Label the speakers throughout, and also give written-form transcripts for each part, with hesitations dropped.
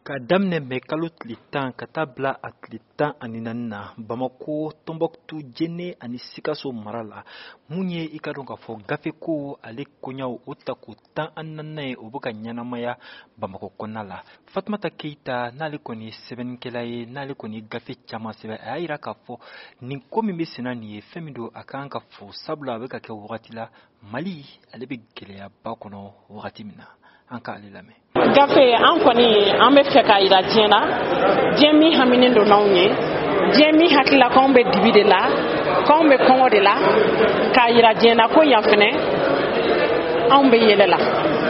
Speaker 1: Ka damne me kalo tile 10 ka taa bila a tile 14 na Bamako, Tombouctou, Djenné ani Sikasso mara la mun ye i ka dɔn k'a fɔ gafe ko ale koɲaw o ta ko 14 ye o bɛ ka ɲɛnamaya Bamako kɔnɔna la. Fatumata Keita n'ale kɔni ye sɛbɛnnikɛla ye n'ale kɔni ye gafe caman sɛbɛn a y'a yira k'a fɔ nin ko min bɛ senna nin ye fɛn min don a kan ka fɔ sabula a bɛ ka kɛ wagati la Mali ale bɛ gɛlɛyaba kɔnɔ wagati min na an ka ale lamɛn.
Speaker 2: Gafe an kɔni an bɛ fɛ k'a yira diɲɛ na diɲɛ min haminen don n'anw ye diɲɛ min hakilila k'anw bɛ dibi de la k'anw bɛ kɔngɔ de la k'a yira diɲɛ na ko yan fɛnɛ anw bɛ yɛlɛ la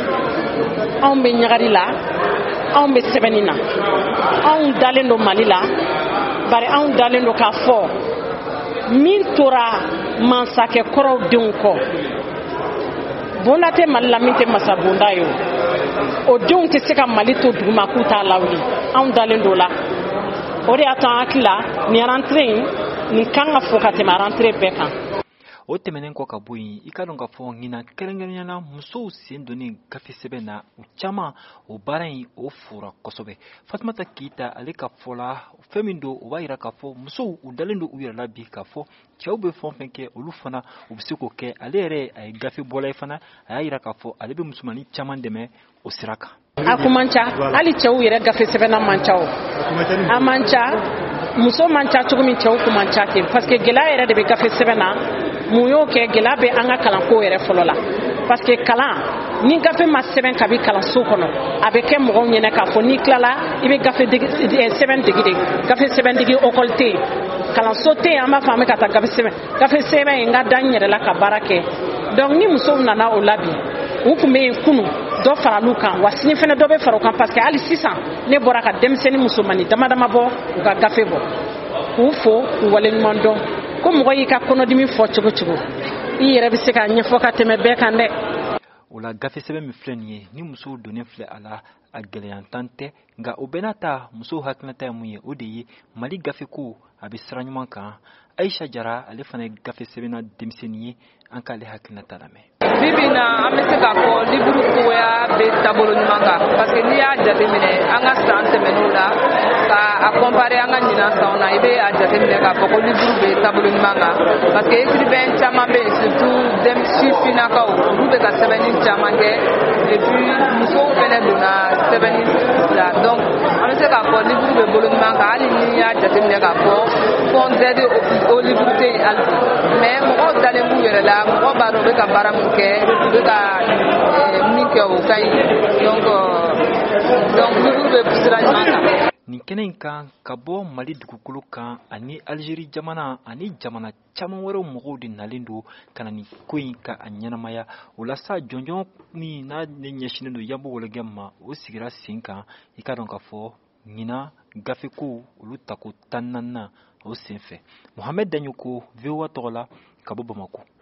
Speaker 2: anw bɛ ɲagari la anw bɛ sɛbɛnni na anw dalen don Mali la bari anw dalen don k'a fɔ min tora mansakɛ kɔrɔw denw kɔ bonda tɛ Mali la min tɛ masa bonda ye o denw tɛ se ka Mali to duguma k'u t'a lawuli anw dalen don la o de y'a to an hakili la nin rentrée nin kan ka fɔ ka tɛmɛ rentrée bɛɛ kan.
Speaker 1: O tɛmɛnen kɔ ka bɔ yen i ka dɔn k'a fɔ ɲinan kɛrɛnkɛrɛnnenya musow sen donnen gafe sɛbɛn na u caman o baara in o fora kosɛbɛ. Fatumata Keita ale ka fɔ la fɛn min don o b'a yira k'a fɔ musow u dalen don u yɛrɛ la bi k'a fɔ cɛw bɛ fɛn o fɛn kɛ olu fana u bɛ se k'o kɛ ale yɛrɛ a ye gafe bɔla ye fana a y'a yira k'a fɔ ale bɛ musomanin caman dɛmɛ o sira kan.
Speaker 2: A kun man ca hali cɛw yɛrɛ gafe sɛbɛnna man ca o a man ca muso man ca cogo min cɛw kun man ca ten parce que gɛlɛya yɛrɛ de bɛ gafe sɛbɛn na mun y'o kɛ gɛlɛya bɛ an ka kalanko yɛrɛ fɔlɔ la parce que kalan ni gafe ma sɛbɛn kabi kalanso kɔnɔ a bɛ kɛ mɔgɔw ɲɛna k'a fɔ n'i tilala i bɛ gafe sɛbɛn degi de gafe sɛbɛn degi école tɛ yen kalanso tɛ yen an b'a fɔ an bɛ ka taa gafe sɛbɛn ye n ka da n yɛrɛ la ka baara kɛ donc ni musow nana o la bi u kun bɛ yen kunu dɔ faral'u kan wa sini fɛnɛ dɔ bɛ fara u kan parce que hali sisan ne bɔra ka denmisɛnnin musomannin dama dama bɔ u ka gafe bɔ k'u fo k'u waleɲuman dɔn ko mɔgɔ y'i ka kɔnɔdimi fɔ cogo cogo i yɛrɛ bɛ se ka ɲɛfɔ ka tɛmɛ bɛɛ kan dɛ.
Speaker 1: O la gafe sɛbɛn min filɛ nin ye ni musow donnen filɛ a la a gɛlɛyantan tɛ nka o bɛɛ n'a ta musow hakilinata ye mun ye o de ye Mali gafe ko a bɛ sira ɲuman kan Aisha Jara ale fana ye gafe sɛbɛnna denmisɛnnin ye an k'ale hakilinata lamɛn.
Speaker 3: Bibi na an bɛ se k'a fɔ liburu cogoya bɛ taabolo ɲuman kan parce que n'i y'a jateminɛ an ka san tɛmɛnenw la k'a comparer an ka ɲinan sanw na i bɛ a jateminɛ k'a fɔ ko liburu bɛ taabolo ɲuman kan parce que écrivain caman bɛ yen surtout sifinnakaw olu bɛ ka sɛbɛnni caman kɛ et puis musow fɛnɛ donna sɛbɛnni la donc an bɛ se k'a fɔ liburu bɛ bolo ɲuman kan hali n'i y'a jateminɛ k'a fɔ fond d'aide au liburu tɛ yen hali mais mɔgɔw dalen b'u yɛrɛ la mɔgɔw b'a dɔn u bɛ ka baara mun kɛ u bɛ ka min kɛ o ka ɲi donc liburu bɛ sira ɲuman kan.
Speaker 1: Nin kɛnɛ in kan ka bɔ Mali dugukolo kan ani Algérie jamana ani jamana caman wɛrɛw mɔgɔw de nalen don ka na nin ko in ka a ɲɛnamaya o la sa jɔnjɔn min n'a ne ɲɛsinnen don Yanbo Wɔlɛgɛ ma o sigira sen kan i ka dɔn k'a fɔ ɲinan gafe ko olu tako 14 o sen fɛ. Mohamed Daɲoko VOA tɔgɔ la ka bɔ Bamako.